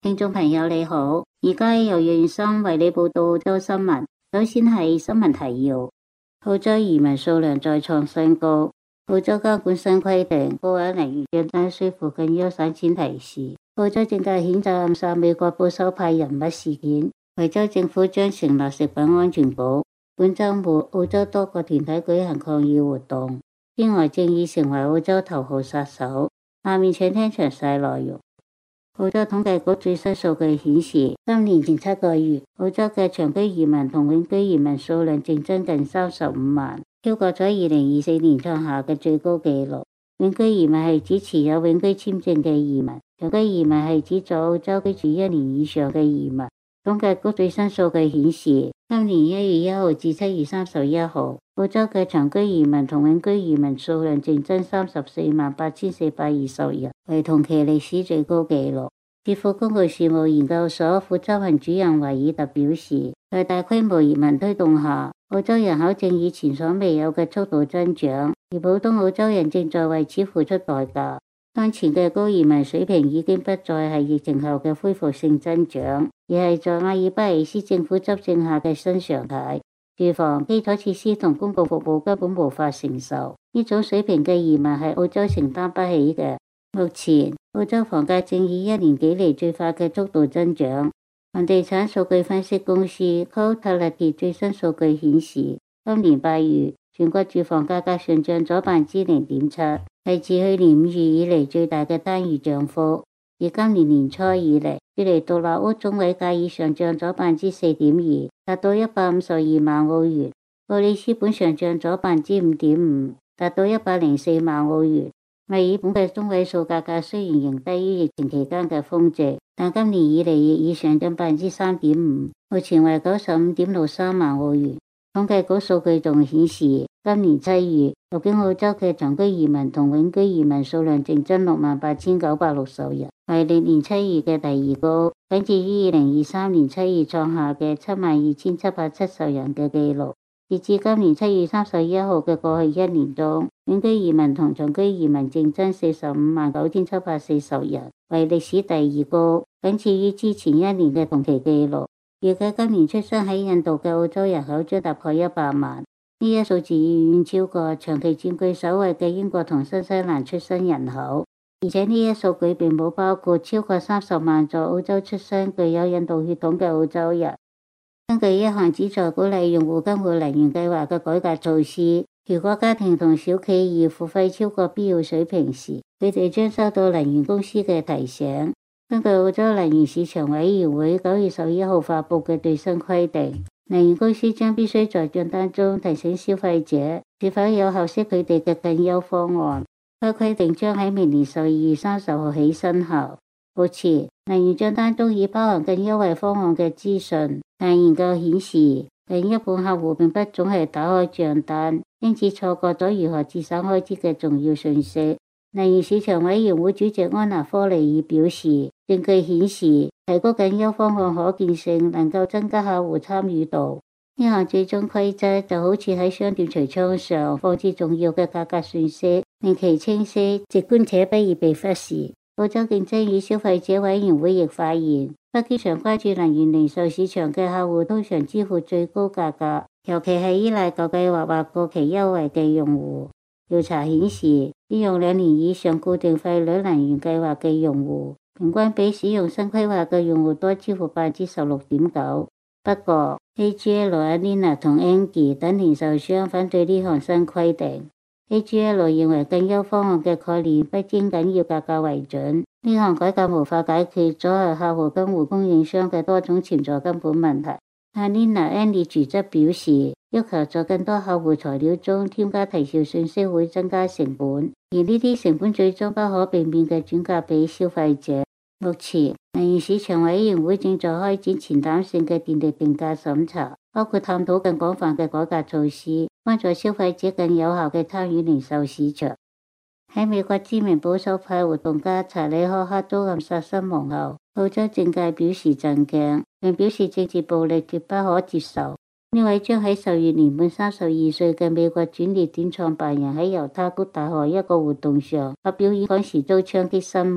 聽眾朋友你好，而家由袁生為你報道澳洲新聞。首先係新聞提要：澳洲移民數量再創新高。澳洲監管新規定，高額能源賬單需付更優省錢提示。澳洲政界譴責暗殺美國保守派人物事件。維州政府將成立食品安全局。本周末，澳洲多個團體舉行抗議活動。天癌症已成為澳洲頭號殺手。下面請聽詳細內容。澳洲統計局最新數據顯示，今年前7個月，澳洲嘅長居移民同永居移民數量淨增近35萬，超過咗2024年創下嘅最高紀錄。永居移民係指持有永居簽證嘅移民，長居移民係指在澳洲居住1年以上嘅移民。統計局最新數據顯示，今年1月1號至7月31號，澳洲嘅長居移民同永居移民數量淨增348420人，為同期歷史最高紀錄。智庫公共事務研究所副執行主任維爾特表示，在大規模移民推動下，澳洲人口正以前所未有嘅速度增長，而普通澳洲人正在為此付出代價。當前嘅高移民水平已經不再係疫情後嘅恢復性增長，而係在阿爾巴尼斯政府執政下嘅新常態。住房、基礎設施同公共服務根本無法承受，呢種水平嘅移民係澳洲承擔不起嘅。目前，澳洲房價正以1年幾嚟最快嘅速度增長。房地產數據分析公司 Cotality 最新數據顯示，今年8月全國住房價格上漲咗0.7%，係自去年5月以嚟最大嘅單月漲幅。而今年年初以嚟，距離獨立屋中位價已上漲咗4.2%，達到152萬澳元；布里斯本上漲咗5.5%，達到104萬澳元。墨爾本嘅中位數價格雖然仍低於疫情期間嘅峰值，但今年以嚟亦已上漲3.5%，目前為95.63萬澳元。統計局數據仲顯示，今年7月入境澳洲嘅長居移民同永居移民數量淨增68,960人，為歷年7月嘅第二高，僅次於2023年7月創下嘅72,770人嘅紀錄。截至今年7月31號嘅過去1年中，永居移民同長居移民淨增459,740人，為歷史第二高，僅次於之前1年嘅同期紀錄。預計今年出生喺印度嘅澳洲人口將突破100萬，呢一數字遠遠超過長期佔據首位嘅英國同新西蘭出生人口，而且呢一數據並冇包括超過30萬在澳洲出生具有印度血統嘅澳洲人。根據一項旨在鼓勵用戶更換能源計劃嘅改革措施，如果家庭同小企業付費超過必要水平時，佢哋將收到能源公司嘅提醒。根據澳洲能源市場委員會9月11號發布嘅最新規定，能源公司將必須在賬單中提醒消費者是否有合適佢哋嘅更優方案。該規定將喺明年12月30號起生效。目前，能源賬單中已包含更優惠方案嘅資訊，但研究顯示，另一半客戶並不總係打開賬單，因此錯過咗如何節省開支嘅重要信息。能源市場委員會主席安娜科利爾表示，證據顯示提高更優方案可見性能夠增加客戶參與度。呢項最終規則就好似喺商店櫥窗上放置重要嘅價格信息，令其清晰、直觀且不易被忽視。澳洲競爭與消費者委員會亦發現，不經常關注能源零售市場嘅客戶通常支付最高價格，尤其係依賴舊計劃或過期優惠嘅用戶。調查顯示，使用2年以上固定費率能源計劃嘅用戶，平均比使用新規劃嘅用戶多支付16.9%。不過 ，AGL、Anina 同 Angie 等零售商反對呢項新規定。AGL 認為更優方案嘅概念不應僅要價格為準，呢項改革無法解決阻礙客戶更換供應商嘅多種潛在根本問題。Anina、Angie 則表示，要求在更多客戶材料中添加提示信息會增加成本，而呢啲成本最終不可避免嘅轉嫁俾消費者。目前，能源市場委員會正在開展前瞻性嘅電力定價審查，包括探討更廣泛嘅改革措施，幫助消費者更有效嘅參與零售市場。喺美國知名保守派活動家查理·柯克遭暗殺身亡後，澳洲政界表示震驚，並表示政治暴力絕不可接受。呢位將喺10月年滿32歲嘅美國轉捩點創辦人喺猶他谷大學一個活動上發表演講時遭槍擊身亡。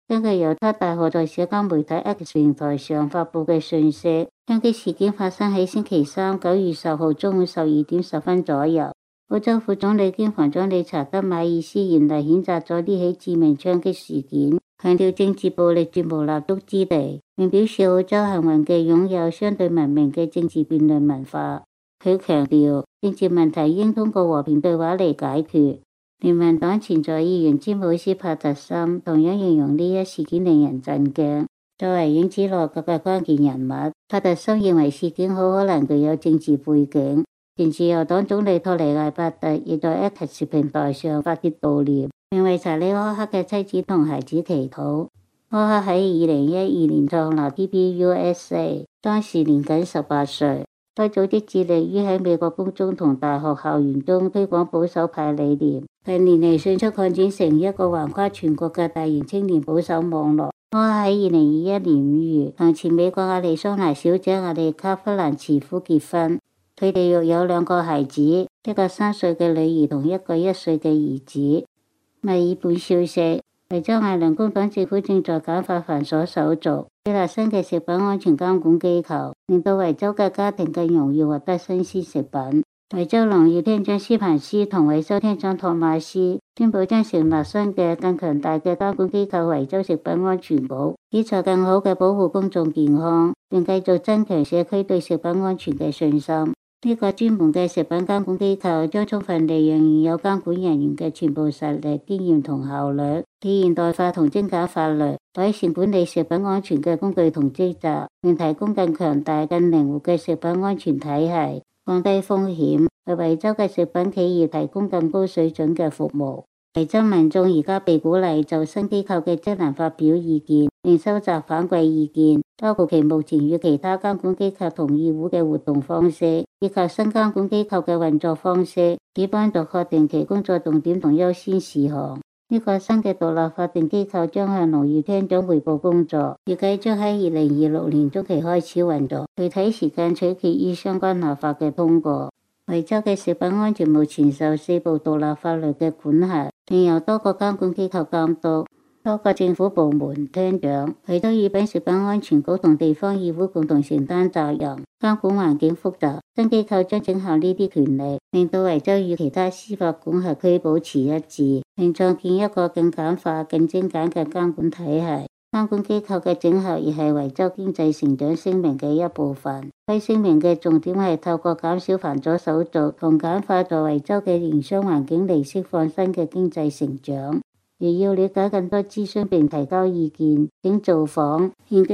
根據猶他大學在社交媒體 X 平台上發布嘅訊息，槍擊事件發生喺星期三9月10號中午12點10分左右。澳洲副總理兼防長理查德·馬爾斯嚴厲譴責咗呢起致命槍擊事件，強調政治暴力絕無立足之地，並表示澳洲幸運嘅擁有相對文明嘅政治辯論文化。佢強調政治問題應通過和平對話嚟解決。聯盟黨前在議員詹姆斯·帕特森同樣形容呢一事件令人震驚。作為影子內閣嘅關鍵人物，帕特森認為事件好可能具有政治背景。前自由黨總理托尼·艾伯特亦在 X 平台上發帖悼念，並為查理·柯克嘅妻子同孩子祈禱。柯克喺2012年創立 TPUSA， 當時年僅18歲。該組織致力於喺美國公眾同大學校園中推廣保守派理念，近年嚟迅速擴展成一個橫跨全國嘅大型青年保守網絡。柯克喺2021年5月同前美國亞利桑那小姐亞莉卡·弗蘭茨夫結婚，佢哋育有2個孩子，一個3歲嘅女兒同一個1歲嘅兒子。墨爾本消息，維州艾倫工黨政府正在簡化繁瑣手續，設立新嘅食品安全監管機構，令到維州嘅家庭更容易獲得新鮮食品。維州農業廳長斯彭斯同維州廳長托馬斯宣布將成立新嘅更強大嘅監管機構——維州食品安全局，以助更好嘅保護公眾健康，並繼續增強社區對食品安全嘅信心。呢個專門嘅食品監管機構將充分利用現有監管人員嘅全部實力、經驗同效率，以現代化同精簡法律，改善管理食品安全嘅工具同職責，並提供更強大、更靈活嘅食品安全體系，降低風險，為維州嘅食品企業提供更高水準嘅服務。維州民眾而家被鼓勵就新機構嘅職能發表意見，並收集反饋意見，包括其目前與其他監管機構同議會嘅活動方式，以及新監管機構嘅運作方式，以幫助確定其工作重點同優先事項。呢個新嘅獨立法定機構將向農業廳長匯報工作，預計將喺2026年中期開始運作，具體時間取決於相關立法嘅通過。維州嘅食品安全目前受4部獨立法律嘅管轄，並由多個監管機構監督。多個政府部門廳長、維州語品食品安全局同地方議會共同承擔責任。監管環境複雜，新機構將整合呢啲權力，令到維州與其他司法管轄區保持一致，並創建一個更簡化、更精簡嘅監管體系。監管機構嘅整合亦係維州經濟成長聲明嘅一部分。該聲明嘅重點係透過減少繁瑣手續同簡化在維州嘅營商環境嚟釋放新嘅經濟成長。而要了解更多資訊並提交意見，請造訪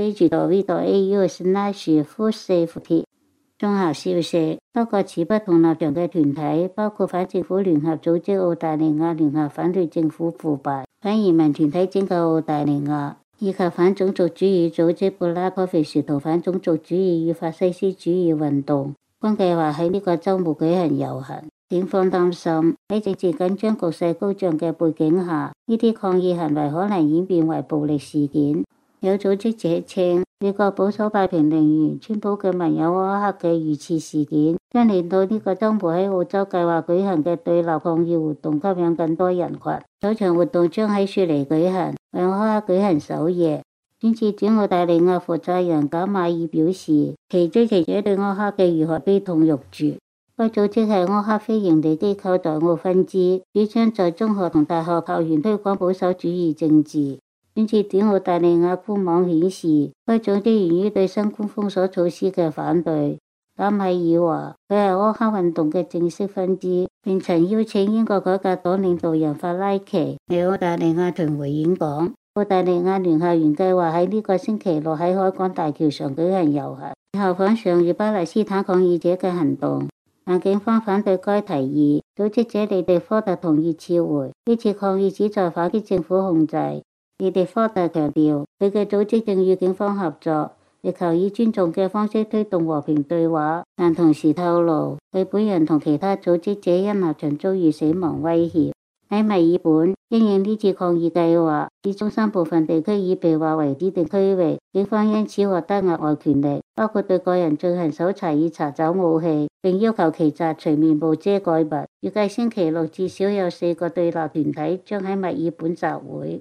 engage.gov.au/food-safety。綜合消息，多個持不同立場嘅團體，包括反政府聯合組織澳大利亞聯合反對政府腐敗、反移民團體拯救澳大利亞，以及反種族主義組織布拉科菲什同反種族主義與法西斯主義運動，均計劃喺呢個週末舉行遊行。警方擔心喺政治緊張局勢高漲嘅背景下，呢啲抗議行為可能演變為暴力事件。有組織者稱，美國保守派評論員川普嘅盟友柯克嘅遇刺事件，將令到呢個週末喺澳洲計劃舉行嘅對立抗議活動吸引更多人群。首場活動將喺雪梨舉行，為柯克舉行首夜。專設展澳大利亞負責人賈馬爾表示，其追隨者對柯克嘅遇害悲痛欲絕。該組織係柯克非營利機構在澳分支，主張在中學同大學校園推廣保守主義政治。專設展澳大利亞官網顯示，該組織源於對新冠封鎖措施嘅反對。賈米爾話，佢係柯克運動嘅正式分支，並曾邀請英國改革黨領導人法拉奇嚟澳大利亞巡迴演講。澳大利亞聯合園計劃喺呢個星期六喺海港大橋上舉行遊行，效仿上月巴勒斯坦抗議者嘅行動。但警方反對該提議，組織者利迪科特同意撤回。呢次抗議旨在反擊政府控制。利迪科特強調，佢嘅組織正與警方合作，力求以尊重嘅方式推動和平對話，但同時透露佢本人同其他組織者因立場遭遇死亡威脅。喺墨爾本，因應呢次抗議計劃，市中心部分地區已被劃為指定區域，警方因此獲得額外權力，包括對個人進行搜查以查找武器，並要求其摘除面部遮蓋物。預計星期六至少有4個對立團體將喺墨爾本集會。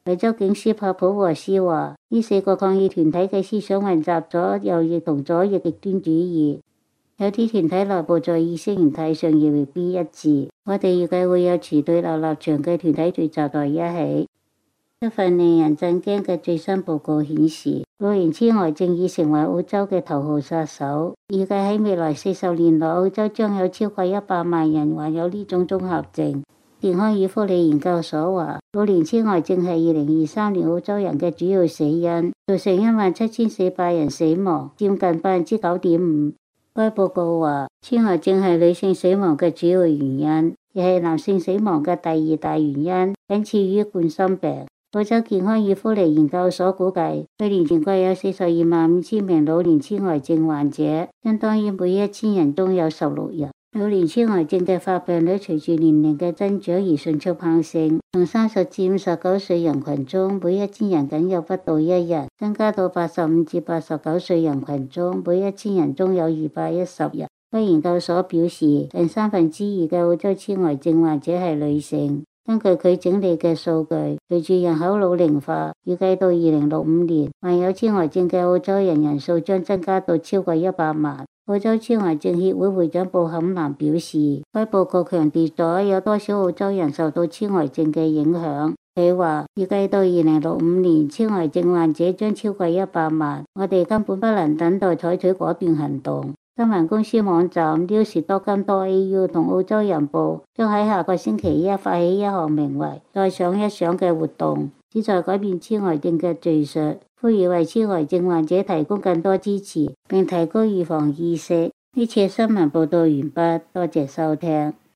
維州警司帕普和斯話，呢4個抗議團體嘅思想混雜咗右翼同左翼極端主義，有啲團體內部在意識形態上亦未必一致。我哋預計會有持對立立場嘅團體聚集在一起。一份令人震驚嘅最新報告顯示，老年痴呆症已成為澳洲嘅頭號殺手。預計喺未來40年內，澳洲將有超過100萬人患有呢種綜合症。健康與福利研究所話，老年痴呆症係2023年澳洲人嘅主要死因，造成17400人死亡，佔近 9.5%。該報告話，痴呆症係女性死亡嘅主要原因，亦係男性死亡嘅第2大原因，僅次於冠心病。澳洲健康與福利研究所估計，去年全國有425000名老年痴呆症患者，相當於每1000人中有16人。老年痴呆症嘅發病率隨住年齡嘅增長而迅速攀升，從30至59歲人群中每1000人僅有不到1人，增加到85至89歲人群中每1000人中有210人。該研究所表示，近2/3嘅澳洲痴呆症患者係女性。根據佢整理嘅數據，隨住人口老齡化，預計到2065年，患有痴呆症嘅澳洲人數將增加到超過100萬。澳洲痴呆症協會會長布坎南表示，該報告強調咗有多少澳洲人受到痴呆症嘅影響。佢話，預計到2065年，痴呆症患者將超過100萬，我哋根本不能等待，採取果斷行動。新聞公司網站 news.com.au 同澳洲人報將喺下個星期一發起一項名為再想一想嘅活動，旨在改變痴呆症嘅敘述，呼籲為痴呆症患者提供更多支持，並提高預防意識。呢次新聞報道完畢，多謝收聽。